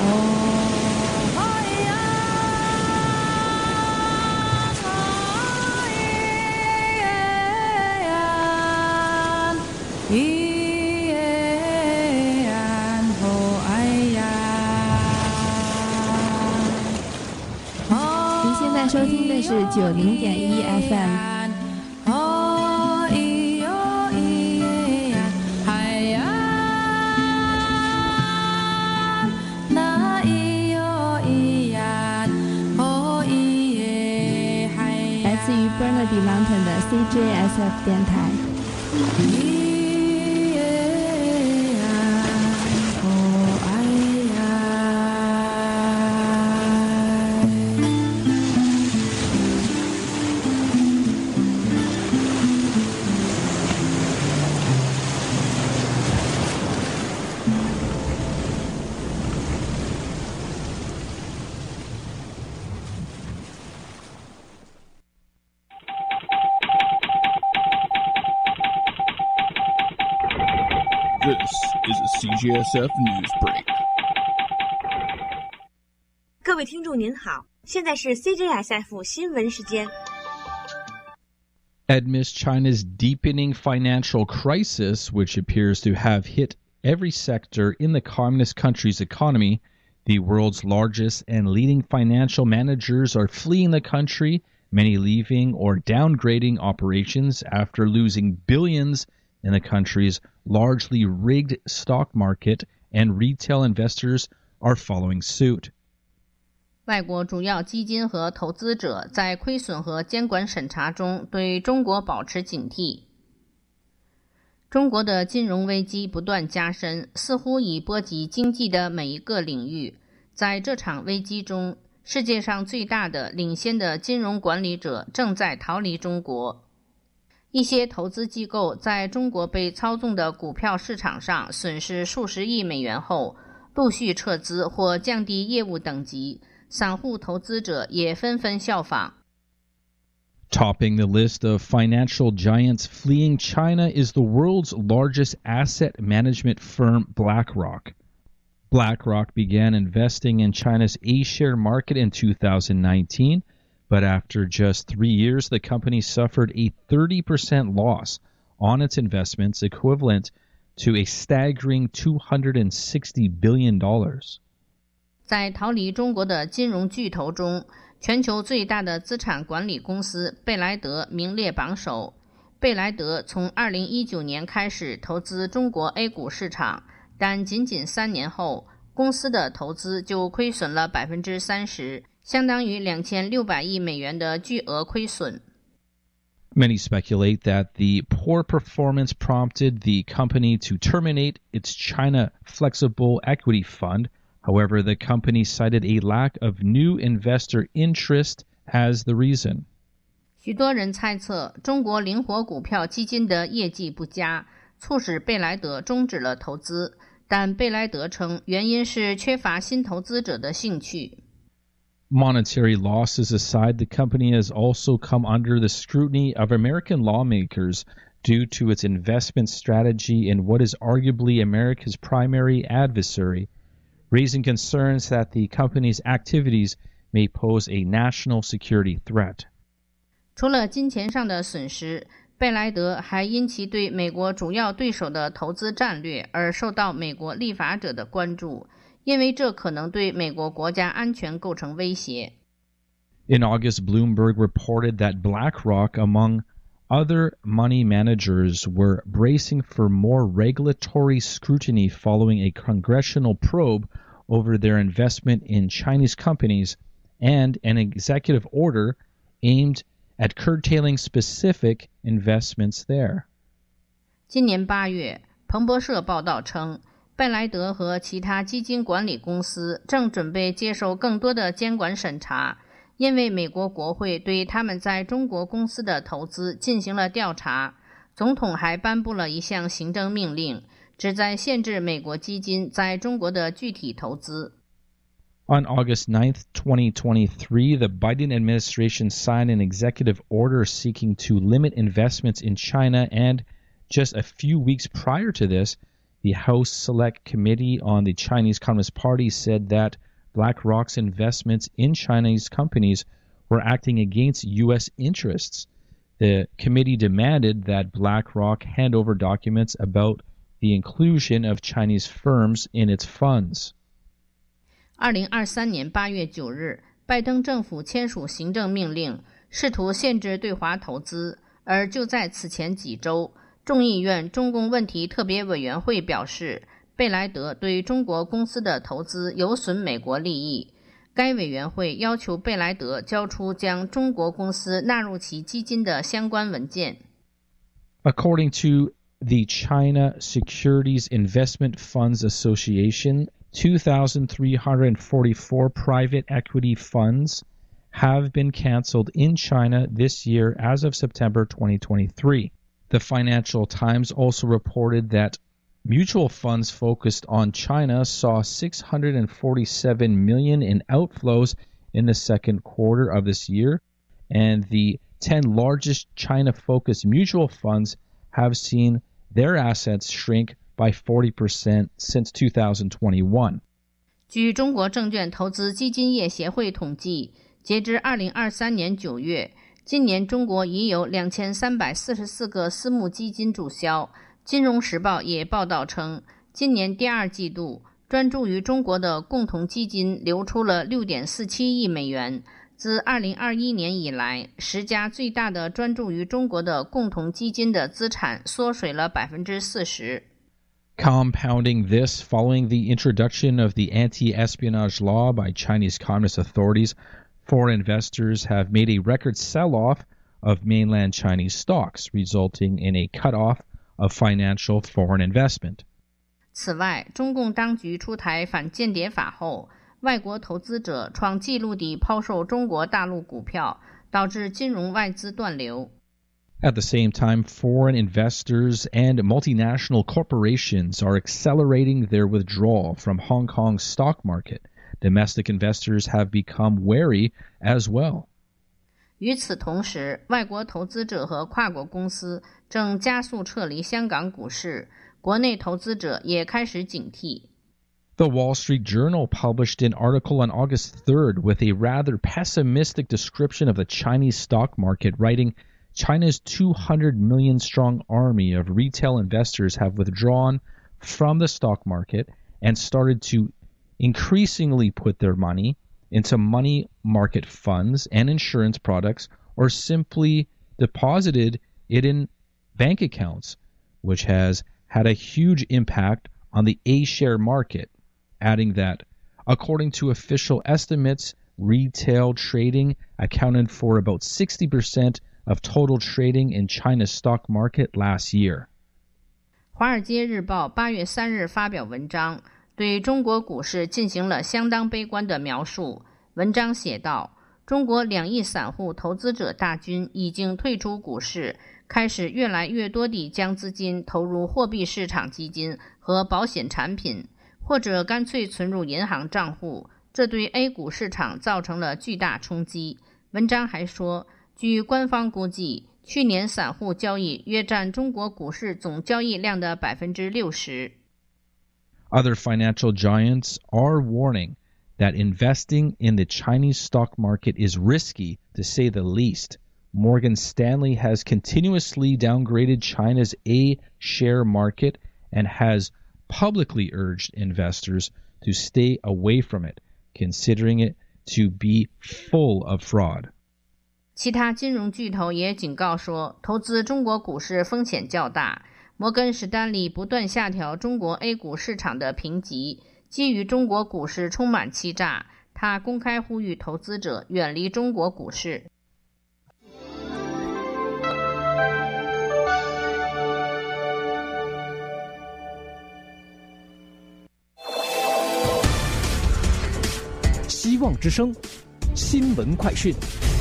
您现在收听的是90.1 FM。Burnaby Mountain 的 CJSF 电台。 CJSF News Break。 各位听众您好，现在是 CJSF 新闻时间。 Amidst China's deepening financial crisis, which appears to have hit every sector in the communist country's economy, the world's largest and leading financial managers are fleeing the country, many leaving or downgrading operations after losing billions in the country's largely rigged stock market, and retail investors are following suit. 外国主要基金和投资者在亏损和监管审查中对中国保持警惕。中国的金融危机不断加深，似乎已波及经济的每一个领域。在这场危机中，世界上最大的领先的金融管理者正在逃离中国。一些投资机构在中国被操纵的股票市场上损失数十亿美元后，陆续撤资或降低业务等级，散户投资者也纷纷效仿。 Topping the list of financial giants fleeing China is the world's largest asset management firm, BlackRock. BlackRock began investing in China's A-share market in 2019, but after just 3 years, the company suffered a 30% loss on its investments, equivalent to a staggering $260 billion. 在逃离中国的金融巨头中，全球最大的资产管理公司贝莱德名列榜首。贝莱德从2019年开始投资中国 A 股市场，但仅仅3年后，公司的投资就亏损了 30%， 相当于2600亿美元的巨额亏损。 Many speculate that the poor performance prompted the company to terminate its China Flexible Equity Fund. However, the company cited a lack of new investor interest as the reason. 许多人猜测中国灵活股票基金的业绩不佳，促使贝莱德终止了投资，但贝莱德称原因是缺乏新投资者的兴趣。 Monetary losses aside, the company has also come under the scrutiny of American lawmakers due to its investment strategy in what is arguably America's primary adversary, raising concerns that the company's activities may pose a national security threat. 除了金钱上的损失，贝莱德还因其对美国主要对手的投资战略而受到美国立法者的关注，因为这可能对美国国家安全构成威胁。 In August, Bloomberg reported that BlackRock, among other money managers, were bracing for more regulatory scrutiny following a congressional probe over their investment in Chinese companies and an executive order aimed at curtailing specific investments there. 今年8月，彭博社报道称，贝莱德和其他基金管理公司正准备接受更多的监管审查，因为美国国会对他们在中国公司的投资进行了调查。总统还颁布了一项行政命令，旨在限制美国基金在中国的具体投资。 On August 9th, 2023, the Biden administration signed an executive order seeking to limit investments in China, and just a few weeks prior to this, The House Select Committee on the Chinese Communist Party said that BlackRock's investments in Chinese companies were acting against U.S. interests. The committee demanded that BlackRock hand over documents about the inclusion of Chinese firms in its funds. 2023年8月9日，拜登政府签署行政命令，试图限制对华投资，而就在此前几周，众议院中共问题特别委员会表示，贝莱德对中国公司的投资有损美国利益。该委员会要求贝莱德交出将中国公司纳入其基金的相关文件。 According to the China Securities Investment Funds Association, 2,344 private equity funds have been canceled in China this year as of September 2023. The Financial Times also reported that mutual funds focused on China saw $647 million in outflows in the second quarter of this year, and the 10 largest China-focused mutual funds have seen their assets shrink by 40% since 2021. 据中国证券投资基金业协会统计，截至2023年9月，今年中国已有2344个私募基金注销。金融时报也报道称，今年第二季度专注于中国的共同基金流出了 6.47 亿美元。自2021年以来，10家最大的专注于中国的共同基金的资产缩水了 40%。 Compounding this, following the introduction of the anti-espionage law by Chinese Communist authorities, foreign investors have made a record sell-off of mainland Chinese stocks, resulting in a cut-off of financial foreign investment. 此外，中共当局出台反间谍法后，外国投资者创纪录地抛售中国大陆股票，导致金融外资断流。 At the same time, foreign investors and multinational corporations are accelerating their withdrawal from Hong Kong's stock market. Domestic investors have become wary as well. 与此同时，外国投资者和跨国公司正加速撤离香港股市，国内投资者也开始警惕。 The Wall Street Journal published an article on August 3rd with a rather pessimistic description of the Chinese stock market, writing, China's 200 million strong army of retail investors have withdrawn from the stock market and started to increasingly put their money into money market funds and insurance products, or simply deposited it in bank accounts, which has had a huge impact on the A-share market, adding that, according to official estimates, retail trading accounted for about 60% of total trading in China's stock market last year. 华尔街日报8月3日发表文章，对中国股市进行了相当悲观的描述。文章写道，中国2亿散户投资者大军已经退出股市，开始越来越多地将资金投入货币市场基金和保险产品，或者干脆存入银行账户，这对 A 股市场造成了巨大冲击。文章还说，据官方估计，去年散户交易约占中国股市总交易量的 60%。 Other financial giants are warning that investing in the Chinese stock market is risky, to say the least. Morgan Stanley has continuously downgraded China's A-share market and has publicly urged investors to stay away from it, considering it to be full of fraud. 其他金融巨头也警告说，投资中国股市风险较大。摩根士丹利不断下调中国 A 股市场的评级，基于中国股市充满欺诈，他公开呼吁投资者远离中国股市。 希望之声新闻快讯。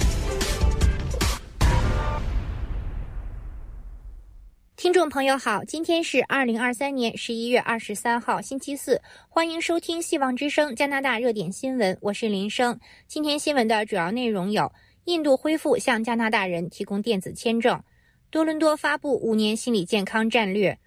听众朋友好，今天是2023年11月23号星期四，欢迎收听希望之声加拿大热点新闻，我是林生。今天新闻的主要内容有：印度恢复向加拿大人提供电子签证；多伦多发布5年心理健康战略；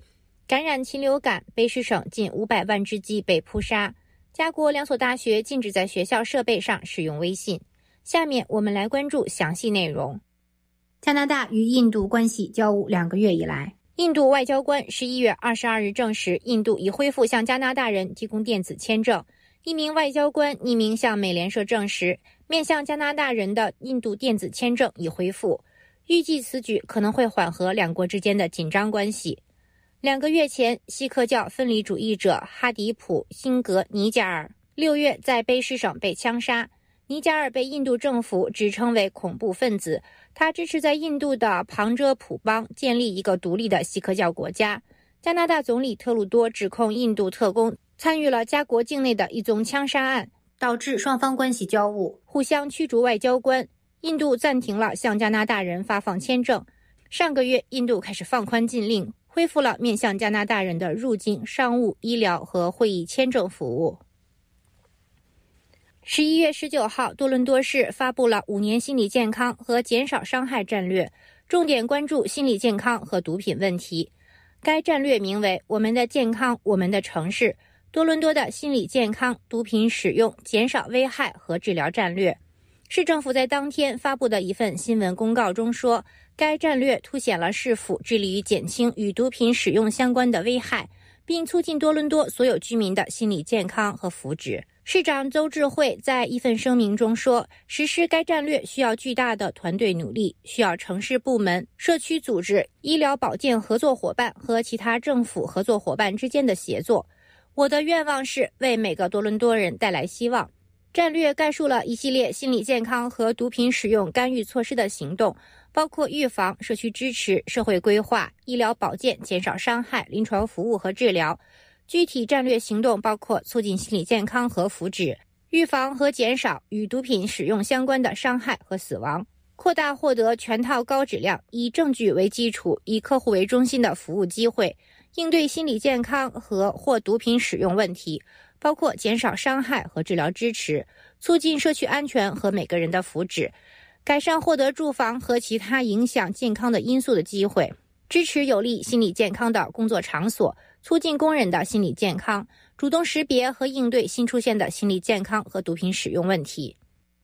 感染禽流感，卑诗省近500万只鸡被扑杀。加国2所大学禁止在学校设备上使用微信。下面我们来关注详细内容。加拿大与印度关系交恶2个月以来，印度外交官11月22日证实，印度已恢复向加拿大人提供电子签证。一名外交官匿名向美联社证实，面向加拿大人的印度电子签证已恢复。预计此举可能会缓和两国之间的紧张关系。2个月前，锡克教分离主义者哈迪普·辛格尼加尔6月在卑诗省被枪杀。尼加尔被印度政府指称为恐怖分子，他支持在印度的旁遮普邦建立一个独立的锡克教国家。加拿大总理特鲁多指控印度特工参与了加国境内的一宗枪杀案，导致双方关系交恶，互相驱逐外交官。印度暂停了向加拿大人发放签证。上个月，印度开始放宽禁令，恢复了面向加拿大人的入境、商务、医疗和会议签证服务。11月19号，多伦多市发布了5年心理健康和减少伤害战略，重点关注心理健康和毒品问题。该战略名为“我们的健康，我们的城市”，多伦多的心理健康、毒品使用、减少危害和治疗战略。市政府在当天发布的一份新闻公告中说，该战略凸显了市府致力于减轻与毒品使用相关的危害，并促进多伦多所有居民的心理健康和福祉。市长邹智慧在一份声明中说，实施该战略需要巨大的团队努力，需要城市部门、社区组织、医疗保健合作伙伴和其他政府合作伙伴之间的协作。我的愿望是为每个多伦多人带来希望。战略概述了一系列心理健康和毒品使用干预措施的行动，包括预防、社区支持、社会规划、医疗保健、减少伤害、临床服务和治疗。具体战略行动包括促进心理健康和福祉，预防和减少与毒品使用相关的伤害和死亡，扩大获得全套高质量、以证据为基础、以客户为中心的服务机会，应对心理健康和或毒品使用问题，包括减少伤害和治疗支持，促进社区安全和每个人的福祉，改善获得住房和其他影响健康的因素的机会，支持有利心理健康的工作场所，促进工人的心理健康，主动识别和应对新出现的心理健康和毒品使用问题。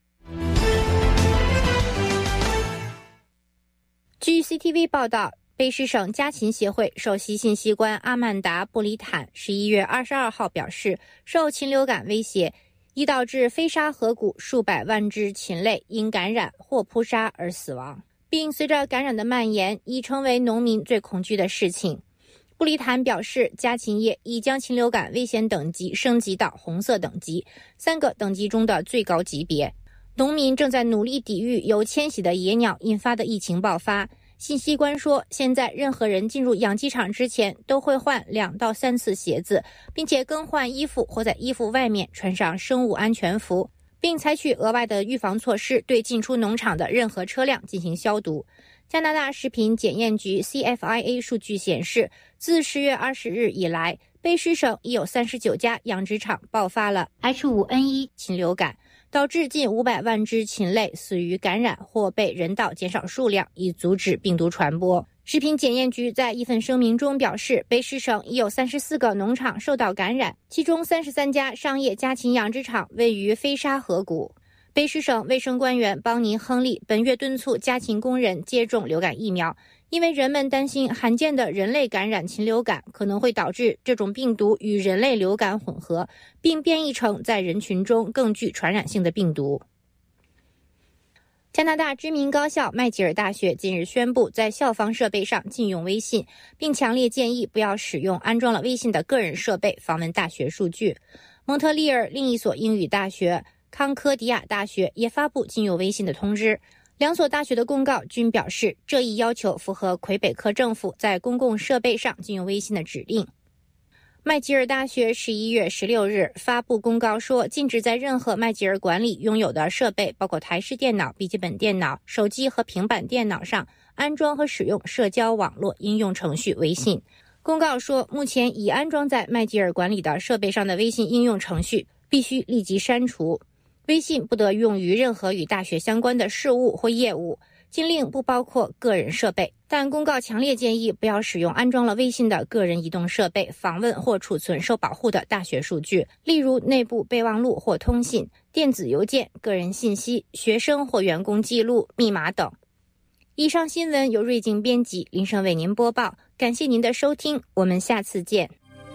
据 CTV 报道，卑诗省家禽协会首席信息官阿曼达·布里坦11月22号表示，受禽流感威胁，已导致飞沙河谷数百万只禽类因感染或扑杀而死亡，并随着感染的蔓延，已成为农民最恐惧的事情。布里坦表示，家禽业已将禽流感危险等级升级到红色等级，3个等级中的最高级别。农民正在努力抵御由迁徙的野鸟引发的疫情爆发。信息官说，现在任何人进入养鸡场之前都会换2到3次鞋子，并且更换衣服或在衣服外面穿上生物安全服，并采取额外的预防措施，对进出农场的任何车辆进行消毒。加拿大食品检验局 CFIA 数据显示，自10月20日以来，卑诗省已有39家养殖场爆发了 H5N1 禽流感，导致近500万只禽类死于感染或被人道减少数量，以阻止病毒传播。食品检验局在一份声明中表示，卑诗省已有34个农场受到感染，其中33家商业家禽养殖场位于飞沙河谷。卑诗省卫生官员邦尼·亨利本月敦促家禽工人接种流感疫苗，因为人们担心罕见的人类感染禽流感可能会导致这种病毒与人类流感混合，并变异成在人群中更具传染性的病毒。加拿大知名高校麦吉尔大学近日宣布在校方设备上禁用微信，并强烈建议不要使用安装了微信的个人设备访问大学数据。蒙特利尔另一所英语大学康科迪亚大学也发布禁用微信的通知。2所大学的公告均表示，这一要求符合魁北克政府在公共设备上禁用微信的指令。麦吉尔大学11月16日发布公告说，禁止在任何麦吉尔管理拥有的设备，包括台式电脑、笔记本电脑、手机和平板电脑上安装和使用社交网络应用程序微信。公告说，目前已安装在麦吉尔管理的设备上的微信应用程序必须立即删除。微信不得用于任何与大学相关的事务或业务。 禁令不包括个人设备，但公告强烈建议不要使用安装了微信的个人移动设备访问或储存受保护的大学数据，例如内部备忘录或通信、电子邮件、个人信息、学生或员工记录、密码等。以上新闻由瑞静编辑，林生为您播报，感谢您的收听，我们下次见。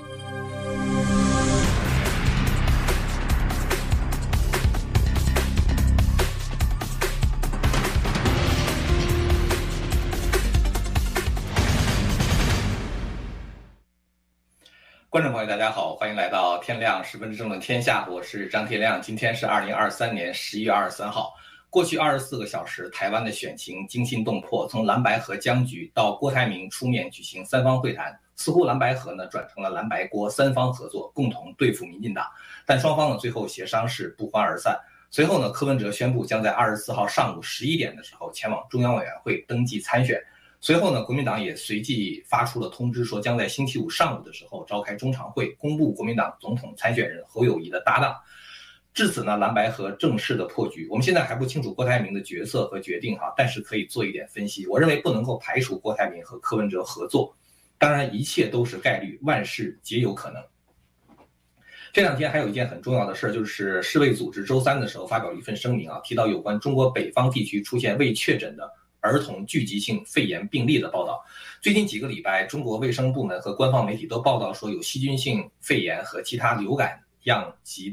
观众朋友大家好，欢迎来到天亮10分之争论天下，我是张天亮。今天是2023年11月23号。过去24个小时，台湾的选情惊心动魄，从蓝白合僵局到郭台铭出面举行三方会谈，似乎蓝白合呢转成了蓝白郭三方合作，共同对付民进党。但双方呢最后协商是不欢而散。随后呢，柯文哲宣布将在24号上午11点的时候前往中央委员会登记参选。随后呢，国民党也随即发出了通知，说将在星期五上午的时候召开中常会，公布国民党总统参选人侯友宜的搭档。至此呢，蓝白合正式的破局。我们现在还不清楚郭台铭的角色和决定但是可以做一点分析。我认为不能够排除郭台铭和柯文哲合作，当然一切都是概率，万事皆有可能。这两天还有一件很重要的事，就是世卫组织周三的时候发表了一份声明提到有关中国北方地区出现未确诊的儿童聚集性肺炎病例的报道。最近几个礼拜，中国卫生部门和官方媒体都报道说有细菌性肺炎和其他流感样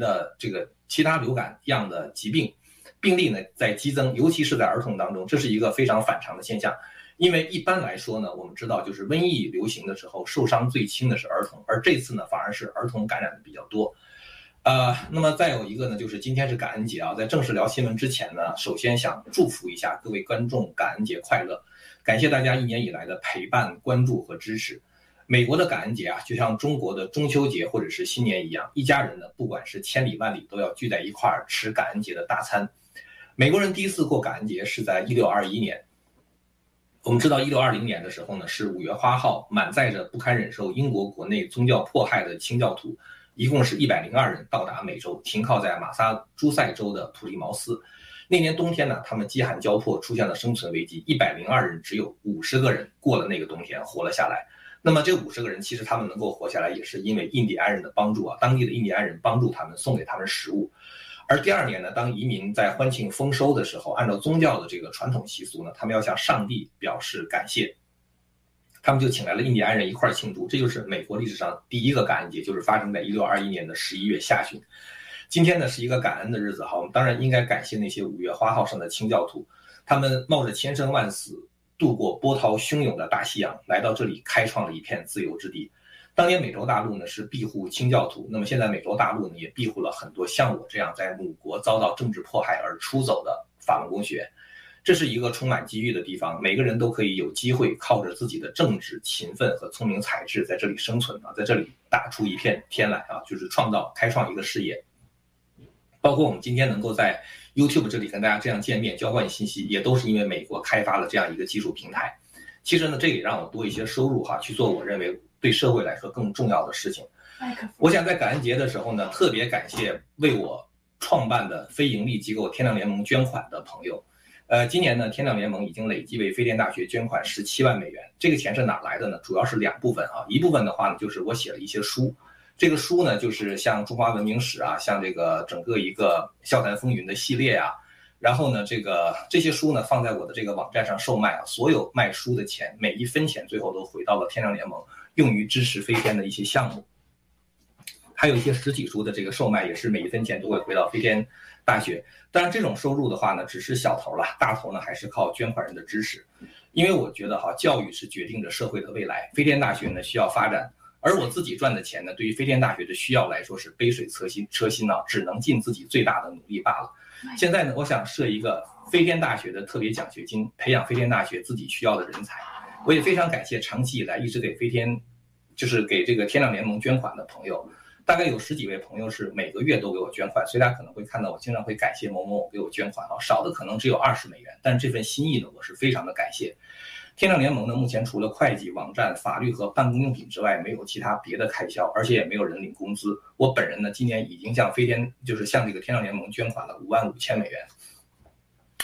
的疾病例呢在激增，尤其是在儿童当中，这是一个非常反常的现象。因为一般来说呢，我们知道就是瘟疫流行的时候受伤最轻的是儿童，而这次呢反而是儿童感染的比较多。那么再有一个呢，就是今天是感恩节在正式聊新闻之前呢，首先想祝福一下各位观众感恩节快乐，感谢大家1年以来的陪伴、关注和支持。美国的感恩节就像中国的中秋节或者是新年一样，一家人呢不管是千里万里都要聚在一块儿吃感恩节的大餐。美国人第一次过感恩节是在1621年。我们知道1620年的时候呢，是5月花号满载着不堪忍受英国国内宗教迫害的清教徒，一共是102人到达美洲，停靠在马萨诸塞州的普利茅斯。那年冬天呢，他们饥寒交迫，出现了生存危机，102人只有50个人过了那个冬天活了下来。那么这50个人其实他们能够活下来，也是因为印第安人的帮助当地的印第安人帮助他们，送给他们食物。而第二年呢，当移民在欢庆丰收的时候，按照宗教的这个传统习俗呢，他们要向上帝表示感谢，他们就请来了印第安人一块庆祝。这就是美国历史上第一个感恩节，就是发生在1621年的11月下旬。今天呢是一个感恩的日子我们当然应该感谢那些5月花号上的清教徒，他们冒着千生万死，渡过波涛汹涌的大西洋，来到这里开创了一片自由之地。当年美洲大陆呢是庇护清教徒，那么现在美洲大陆呢也庇护了很多像我这样在母国遭到政治迫害而出走的法轮功学员。这是一个充满机遇的地方，每个人都可以有机会靠着自己的正直、勤奋和聪明才智在这里生存在这里打出一片天来就是开创一个事业。包括我们今天能够在 YouTube 这里跟大家这样见面交换信息，也都是因为美国开发了这样一个技术平台。其实呢，这也让我多一些收入去做我认为对社会来说更重要的事情。我想在感恩节的时候呢，特别感谢为我创办的非营利机构天亮联盟捐款的朋友。今年呢，天亮联盟已经累计为飞天大学捐款17万美元。这个钱是哪来的呢？主要是2部分一部分的话呢，就是我写了一些书。这个书呢，就是像中华文明史像这个整个一个笑谈风云的系列然后呢，这些书呢放在我的这个网站上售卖所有卖书的钱，每一分钱最后都回到了天亮联盟，用于支持飞天的一些项目。还有一些实体书的这个售卖，也是每一分钱都会回到飞天大学。当然这种收入的话呢，只是小头了，大头呢还是靠捐款人的支持。因为我觉得教育是决定着社会的未来，飞天大学呢需要发展，而我自己赚的钱呢，对于飞天大学的需要来说是杯水车薪只能尽自己最大的努力罢了。现在呢，我想设一个飞天大学的特别奖学金，培养飞天大学自己需要的人才。我也非常感谢长期以来一直给飞天，就是给这个天亮联盟捐款的朋友，大概有10几位朋友是每个月都给我捐款，所以大家可能会看到我经常会感谢某某给我捐款少的可能只有20美元，但是这份心意呢，我是非常的感谢。天亮联盟呢，目前除了会计、网站、法律和办公用品之外，没有其他别的开销，而且也没有人领工资。我本人呢，今年已经向这个天亮联盟捐款了55000美元。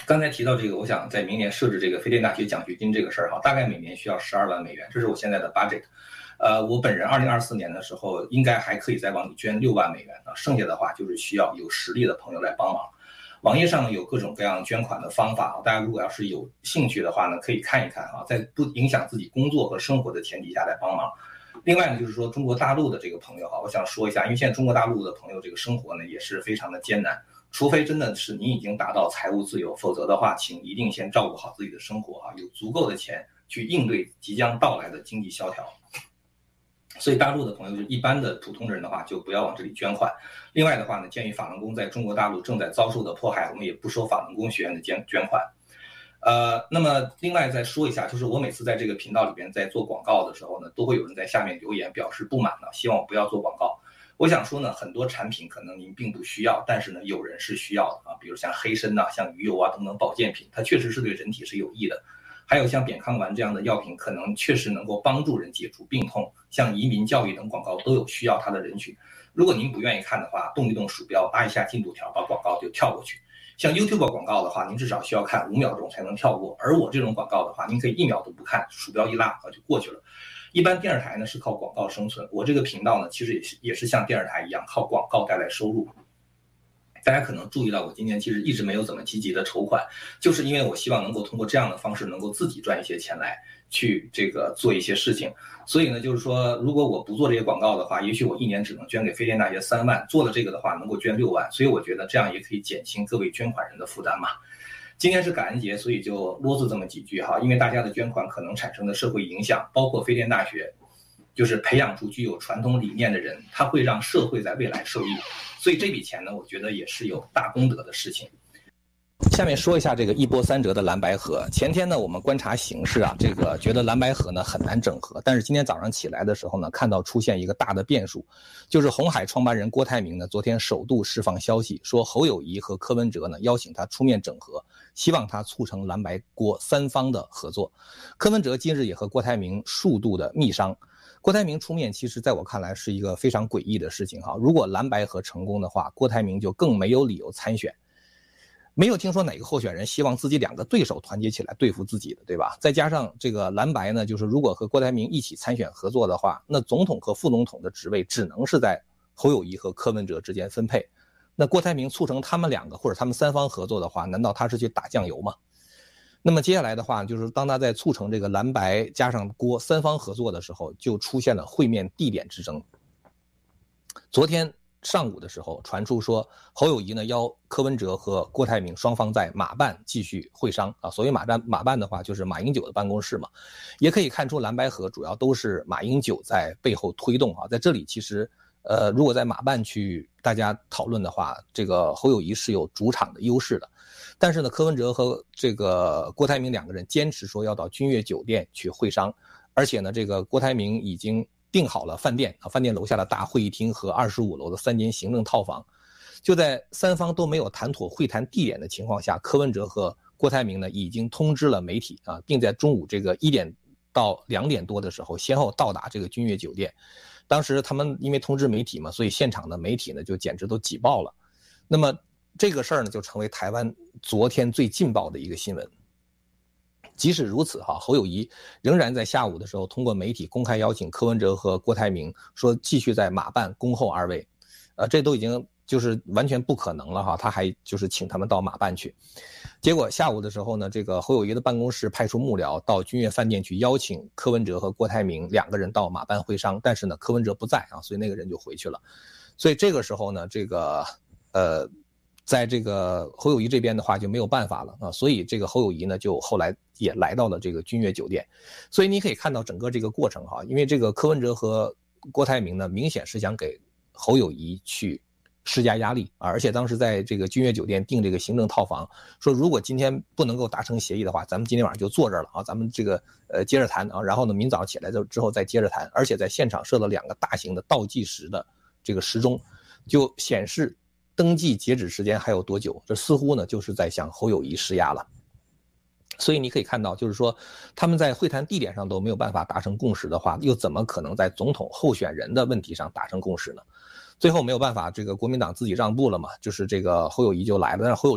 刚才提到这个，我想在明年设置这个飞电大学奖学金这个事儿大概每年需要12万美元，这是我现在的 budget。我本人2024年的时候应该还可以再往里捐6万美元剩下的话就是需要有实力的朋友来帮忙。网页上有各种各样捐款的方法，大家如果要是有兴趣的话呢，可以看一看在不影响自己工作和生活的前提下来帮忙。另外呢，就是说中国大陆的这个朋友我想说一下，因为现在中国大陆的朋友这个生活呢也是非常的艰难，除非真的是你已经达到财务自由，否则的话，请一定先照顾好自己的生活有足够的钱去应对即将到来的经济萧条。所以大陆的朋友，就一般的普通人的话，就不要往这里捐款。另外的话呢，鉴于法轮功在中国大陆正在遭受的迫害，我们也不收法轮功学员的捐款。那么另外再说一下，就是我每次在这个频道里边在做广告的时候呢，都会有人在下面留言表示不满希望我不要做广告。我想说呢，很多产品可能您并不需要，但是呢，有人是需要的比如像黑参像鱼油等等保健品，它确实是对人体是有益的。还有像扁康丸这样的药品，可能确实能够帮助人解除病痛，像移民教育等广告都有需要它的人群。如果您不愿意看的话，动一动鼠标，拉一下进度条，把广告就跳过去。像 YouTube 广告的话，您至少需要看5秒钟才能跳过，而我这种广告的话，您可以1秒都不看，鼠标一拉就过去了。一般电视台呢是靠广告生存，我这个频道呢其实也是像电视台一样靠广告带来收入。大家可能注意到我今年其实一直没有怎么积极的筹款，就是因为我希望能够通过这样的方式能够自己赚一些钱来去这个做一些事情。所以呢，就是说如果我不做这些广告的话，也许我一年只能捐给飞电大学3万，做了这个的话能够捐6万，所以我觉得这样也可以减轻各位捐款人的负担嘛。今天是感恩节，所以就啰嗦这么几句因为大家的捐款可能产生的社会影响，包括飞电大学就是培养出具有传统理念的人，他会让社会在未来受益，所以这笔钱呢，我觉得也是有大功德的事情。 下面说一下这个一波三折的蓝白合。前天呢，我们观察形势这个觉得蓝白合呢很难整合，但是今天早上起来的时候呢，看到出现一个大的变数，就是鸿海创办人郭台铭呢昨天首度释放消息，说侯友宜和柯文哲呢邀请他出面整合，希望他促成蓝白郭3方的合作。柯文哲今日也和郭台铭数度的密商。郭台铭出面，其实在我看来是一个非常诡异的事情如果蓝白合成功的话，郭台铭就更没有理由参选。没有听说哪个候选人希望自己2个对手团结起来对付自己的，对吧？再加上这个蓝白呢，就是如果和郭台铭一起参选合作的话，那总统和副总统的职位只能是在侯友宜和柯文哲之间分配。那郭台铭促成他们2个或者他们3方合作的话，难道他是去打酱油吗？那么接下来的话，就是当他在促成这个蓝白加上郭3方合作的时候，就出现了会面地点之争。昨天上午的时候传出说，侯友宜呢邀柯文哲和郭台铭双方在马办继续会商所谓马办的话，就是马英九的办公室嘛。也可以看出蓝白合主要都是马英九在背后推动在这里其实如果在马办去大家讨论的话，这个侯友宜是有主场的优势的。但是呢，柯文哲和这个郭台铭2个人坚持说要到君悦酒店去会商，而且呢，这个郭台铭已经订好了饭店饭店楼下的大会议厅和25楼的3间行政套房。就在3方都没有谈妥会谈地点的情况下，柯文哲和郭台铭呢已经通知了媒体并在中午这个1点到2点多的时候先后到达这个君悦酒店。当时他们因为通知媒体嘛，所以现场的媒体呢就简直都挤爆了。那么这个事儿呢就成为台湾昨天最劲爆的一个新闻。即使如此侯友宜仍然在下午的时候通过媒体公开邀请柯文哲和郭台铭，说继续在马办恭候2位。这都已经就是完全不可能了他还就是请他们到马办去。结果下午的时候呢，这个侯友宜的办公室派出幕僚到君悦饭店去邀请柯文哲和郭台铭2个人到马办会商，但是呢柯文哲不在所以那个人就回去了。所以这个时候呢，这个在这个侯友宜这边的话就没有办法了所以这个侯友宜呢就后来也来到了这个君悦酒店。所以你可以看到整个这个过程因为这个柯文哲和郭台铭呢明显是想给侯友宜去施加压力而且当时在这个君悦酒店订这个行政套房，说如果今天不能够达成协议的话，咱们今天晚上就坐这儿了咱们这个接着谈然后呢明早起来之后再接着谈。而且在现场设了2个大型的倒计时的这个时钟，就显示登记截止时间还有多久，这似乎呢就是在向侯友宜施压了。所以你可以看到，就是说他们在会谈地点上都没有办法达成共识的话，又怎么可能在总统候选人的问题上达成共识呢？最后没有办法，这个国民党自己让步了嘛，就是这个侯友宜就来了，但是侯友宜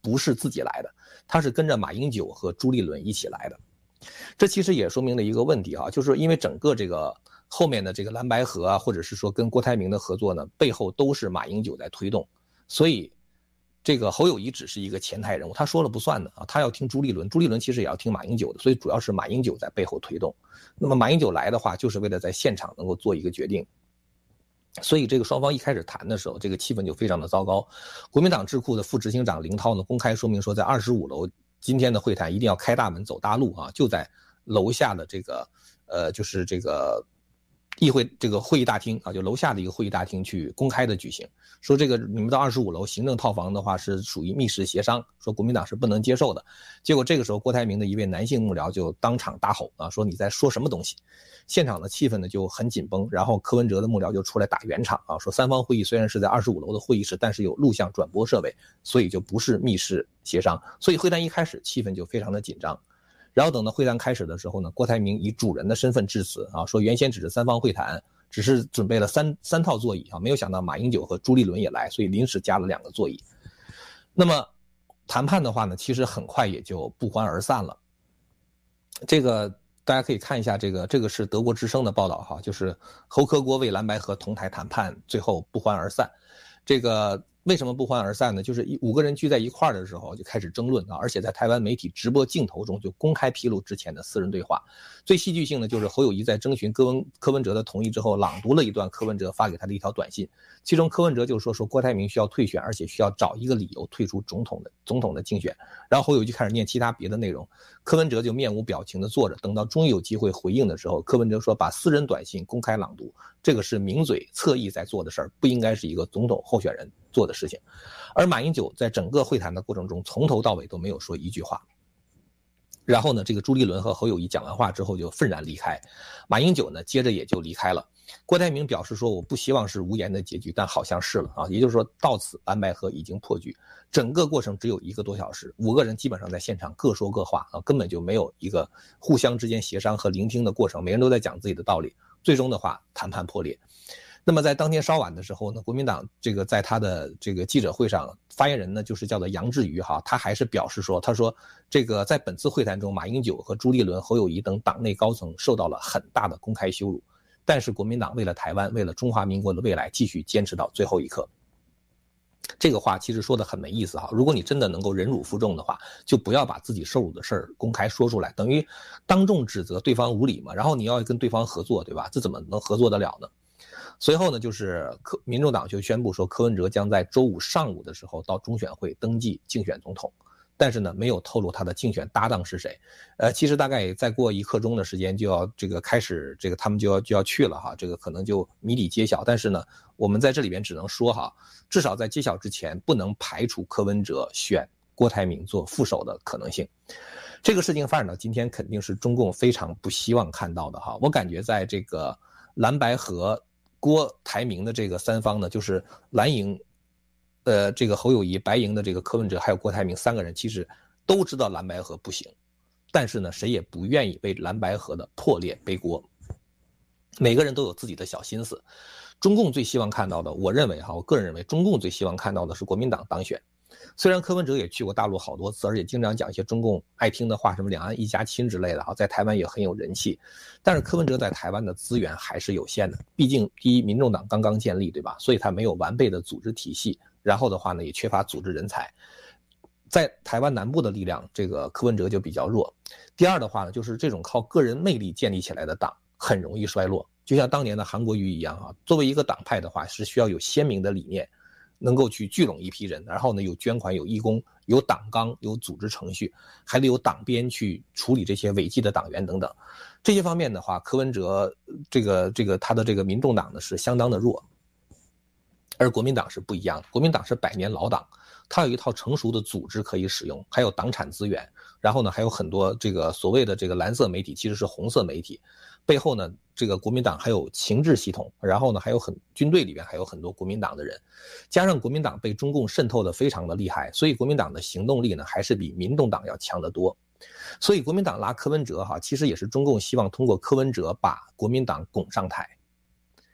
不是自己来的，他是跟着马英九和朱立伦一起来的。这其实也说明了一个问题啊，就是因为整个这个后面的这个蓝白合啊，或者是说跟郭台铭的合作呢，背后都是马英九在推动，所以这个侯友宜只是一个前台人物，他说了不算的啊，他要听朱立伦，朱立伦其实也要听马英九的，所以主要是马英九在背后推动。那么马英九来的话，就是为了在现场能够做一个决定。所以这个双方一开始谈的时候，这个气氛就非常的糟糕。国民党智库的副执行长林涛呢，公开说明说，在25楼今天的会谈一定要开大门走大路啊，就在楼下的这个就是这个议会这个会议大厅啊，就楼下的一个会议大厅去公开的举行。说这个你们到25楼行政套房的话是属于密室协商，说国民党是不能接受的。结果这个时候郭台铭的一位男性幕僚就当场大吼啊，说你在说什么东西。现场的气氛呢就很紧绷，然后柯文哲的幕僚就出来打圆场啊，说三方会议虽然是在25楼的会议室，但是有录像转播设备，所以就不是密室协商。所以会谈一开始气氛就非常的紧张。然后等到会谈开始的时候呢，郭台铭以主人的身份致辞啊，说原先只是三方会谈，只是准备了三套座椅啊，没有想到马英九和朱立伦也来，所以临时加了2个座椅。那么谈判的话呢，其实很快也就不欢而散了。这个大家可以看一下，这个是德国之声的报道哈，就是侯科郭为蓝白合同台谈判，最后不欢而散。这个为什么不欢而散呢？就是5个人聚在一块儿的时候就开始争论啊，而且在台湾媒体直播镜头中就公开披露之前的私人对话。最戏剧性的就是侯友宜在征询柯文哲的同意之后，朗读了一段柯文哲发给他的一条短信，其中柯文哲就说郭台铭需要退选，而且需要找一个理由退出总统的竞选。然后侯友宜就开始念其他别的内容，柯文哲就面无表情的坐着，等到终于有机会回应的时候，柯文哲说把私人短信公开朗读，这个是名嘴侧翼在做的事儿，不应该是一个总统候选人做的事情。而马英九在整个会谈的过程中从头到尾都没有说一句话。然后呢，这个朱立伦和侯友宜讲完话之后就愤然离开，马英九呢接着也就离开了。郭台铭表示说我不希望是无言的结局，但好像是了啊，也就是说到此蓝白合已经破局。整个过程只有1个多小时，5个人基本上在现场各说各话啊，根本就没有一个互相之间协商和聆听的过程，每人都在讲自己的道理。最终的话，谈判破裂。那么在当天稍晚的时候呢，国民党这个在他的这个记者会上，发言人呢就是叫做杨志瑜哈，他还是表示说，他说这个在本次会谈中，马英九和朱立伦、侯友宜等党内高层受到了很大的公开羞辱，但是国民党为了台湾，为了中华民国的未来，继续坚持到最后一刻。这个话其实说的很没意思哈，如果你真的能够忍辱负重的话，就不要把自己受辱的事儿公开说出来，等于当众指责对方无理嘛，然后你要跟对方合作，对吧？这怎么能合作得了呢？随后呢，就是民众党就宣布说，柯文哲将在周5上午的时候到中选会登记竞选总统，但是呢，没有透露他的竞选搭档是谁。其实大概再过1刻钟的时间就要这个开始，这个他们就要去了哈，这个可能就谜底揭晓。但是呢，我们在这里边只能说哈，至少在揭晓之前，不能排除柯文哲选郭台铭做副手的可能性。这个事情发展到今天，肯定是中共非常不希望看到的哈。我感觉在这个蓝白合郭台铭的这个3方呢，就是蓝营这个侯友宜，白营的这个柯文哲还有郭台铭3个人其实都知道蓝白合不行，但是呢谁也不愿意为蓝白合的破裂背锅，每个人都有自己的小心思。中共最希望看到的，我认为哈，我个人认为中共最希望看到的是国民党当选。虽然柯文哲也去过大陆好多次，而且经常讲一些中共爱听的话，什么两岸一家亲之类的，在台湾也很有人气，但是柯文哲在台湾的资源还是有限的，毕竟第一，民众党刚刚建立，对吧？所以他没有完备的组织体系，然后的话呢，也缺乏组织人才。在台湾南部的力量，这个柯文哲就比较弱。第二的话呢，就是这种靠个人魅力建立起来的党很容易衰落，就像当年的韩国瑜一样啊。作为一个党派的话，是需要有鲜明的理念，能够去聚拢一批人，然后呢有捐款、有义工、有党纲、有组织程序，还得有党编去处理这些违纪的党员等等。这些方面的话，柯文哲这个他的这个民众党呢是相当的弱，而国民党是不一样的。国民党是100年老党，它有一套成熟的组织可以使用，还有党产资源，然后呢还有很多这个所谓的这个蓝色媒体其实是红色媒体，背后呢这个国民党还有情治系统，然后呢还有军队里边还有很多国民党的人，加上国民党被中共渗透的非常的厉害，所以国民党的行动力呢还是比民众党要强得多。所以国民党拉柯文哲哈，其实也是中共希望通过柯文哲把国民党拱上台。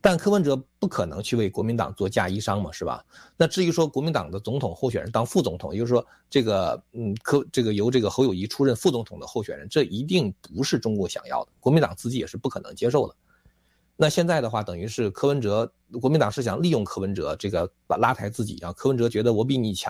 但柯文哲不可能去为国民党做嫁衣裳嘛，是吧？那至于说国民党的总统候选人当副总统，也就是说这个由这个侯友宜出任副总统的候选人，这一定不是中国想要的，国民党自己也是不可能接受的。那现在的话，等于是柯文哲，国民党是想利用柯文哲这个拉抬自己啊。柯文哲觉得我比你强，